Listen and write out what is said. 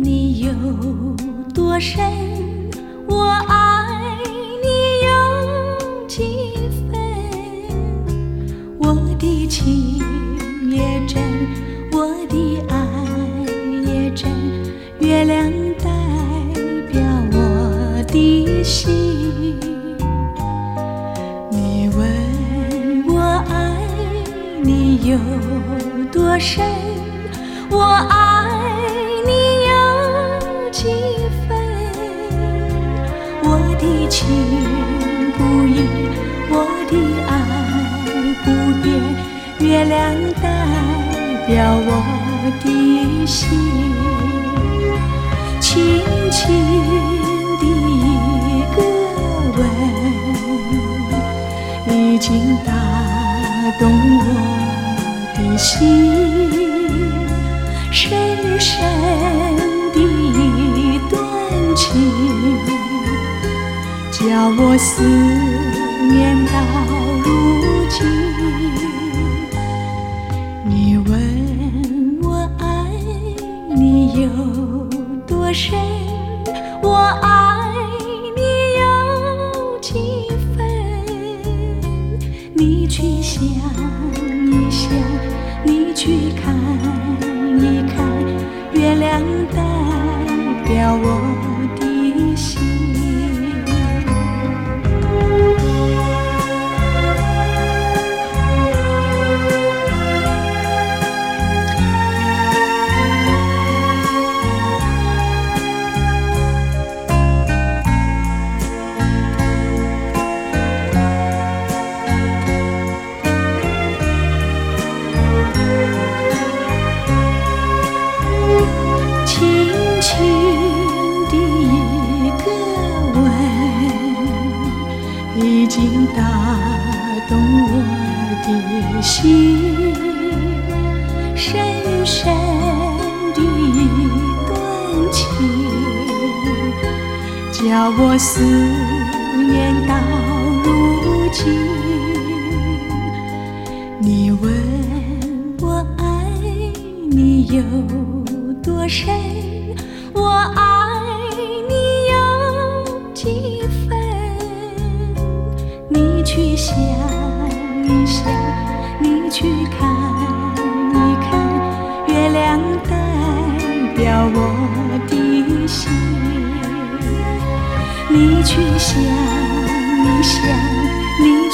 你有多深，我爱你有几分。我的情也真，我的爱也真，月亮代表我的心。你问我爱你有多深，我爱你有几分。我的情不移，我的爱不变，月亮代表我的心。轻轻的一个吻，已经打动我的心。深深的一段情，叫我思念到如今。你问我爱你有多深，我爱你有几分。你去想一想，你去看一看，月亮代表我的心。轻轻的一个吻，已经打动我的心。深深的一段情，叫我思念到如今。你问我爱你有多深，我爱你有几分。你去想一想，你去看一看，月亮代表我的心。你去想一想，你